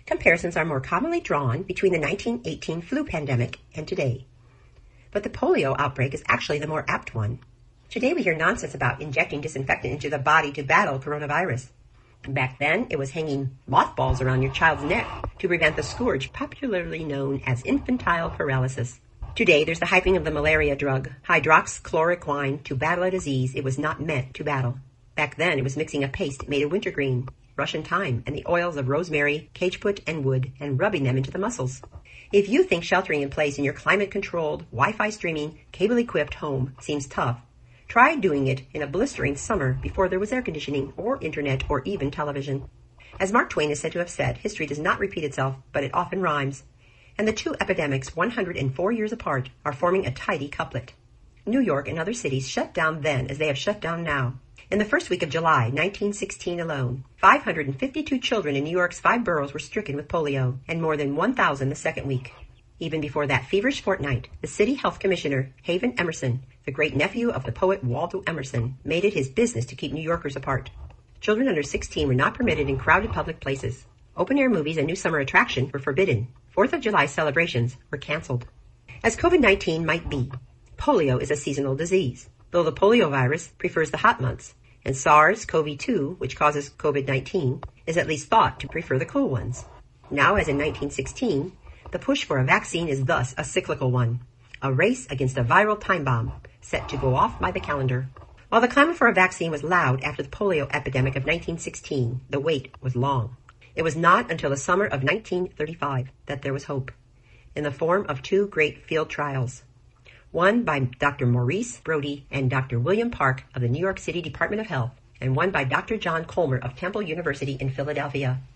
Comparisons are more commonly drawn between the 1918 flu pandemic and today. But the polio outbreak is actually the more apt one. Today we hear nonsense about injecting disinfectant into the body to battle coronavirus. Back then, it was hanging mothballs around your child's neck to prevent the scourge popularly known as infantile paralysis. Today, there's the hyping of the malaria drug, hydroxychloroquine, to battle a disease it was not meant to battle. Back then, it was mixing a paste made of wintergreen, Russian thyme, and the oils of rosemary, cageput, and wood, and rubbing them into the muscles. If you think sheltering in place in your climate-controlled, Wi-Fi streaming, cable-equipped home seems tough, try doing it in a blistering summer before there was air conditioning, or internet, or even television. As Mark Twain is said to have said, history does not repeat itself, but it often rhymes. And the two epidemics, 104 years apart, are forming a tidy couplet. New York and other cities shut down then as they have shut down now. In the first week of July, 1916 alone, 552 children in New York's 5 boroughs were stricken with polio, and more than 1,000 the second week. Even before that feverish fortnight, the city health commissioner, Haven Emerson, the great-nephew of the poet Waldo Emerson, made it his business to keep New Yorkers apart. Children under 16 were not permitted in crowded public places. Open-air movies and new summer attractions were forbidden. 4th of July celebrations were canceled. As COVID-19 might be, polio is a seasonal disease, though the polio virus prefers the hot months, and SARS-CoV-2, which causes COVID-19, is at least thought to prefer the cool ones. Now, as in 1916, the push for a vaccine is thus a cyclical one, a race against a viral time bomb set to go off by the calendar. While the clamor for a vaccine was loud after the polio epidemic of 1916, the wait was long. It was not until the summer of 1935 that there was hope, in the form of 2 great field trials. One by Dr. Maurice Brody and Dr. William Park of the New York City Department of Health, and one by Dr. John Colmer of Temple University in Philadelphia.